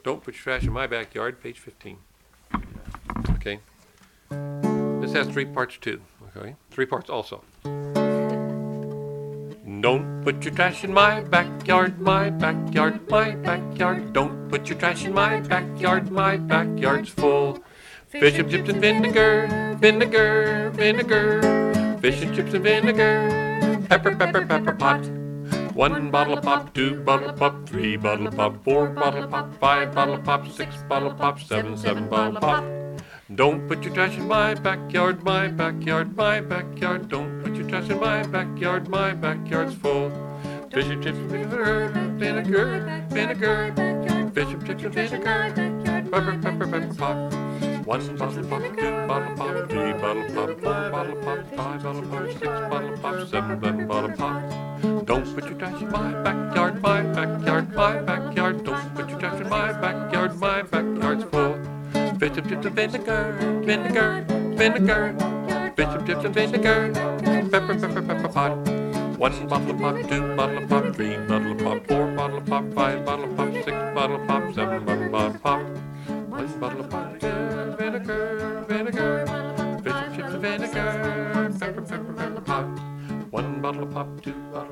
Don't put your trash in my backyard, page 15. Okay. This has 3 parts too. Okay. 3 parts also. Don't put your trash in my backyard, my backyard, my backyard. Don't put your trash in my backyard, my backyard's full. Fish and chips and vinegar, vinegar, vinegar. Fish and chips and vinegar, pepper, pepper, pepper pot. 1 bottle of pop, 2 bottle of pop, 3 bottle of pop, 4 bottle of pop, 5 bottle of pop, 6 bottle of pop, 7 bottle of pop. Don't put your trash in my backyard, my backyard, my backyard. Don't put your trash in my backyard's full. Fish and chips and vinegar, vinegar, vinegar. Fish and chips and vinegar, pepper, pepper, pepper pot. 1 bottle of pop, 2 bottle of pop, 3 bottle of pop, 4 bottle of pop, 5 bottle of pop, 6 bottle of pop, 7 bottle of pop. Don't put your trash in my backyard, my backyard, my backyard. Don't put your trash in my backyard's full. Fish and chips and vinegar, vinegar, vinegar. Fish and chips and vinegar, pepper, pepper, pepper pot. 1 bottle of pop, 2 bottle of pop, 3 bottle of pop, 4 bottle of pop, 5 bottle of pop, 6 bottle of pop, 7 bottle of pop. 1 bottle of pop, vinegar, vinegar. Fish and chips and vinegar, pepper, pepper, pepper pot. 1 bottle of pop, 2 bottles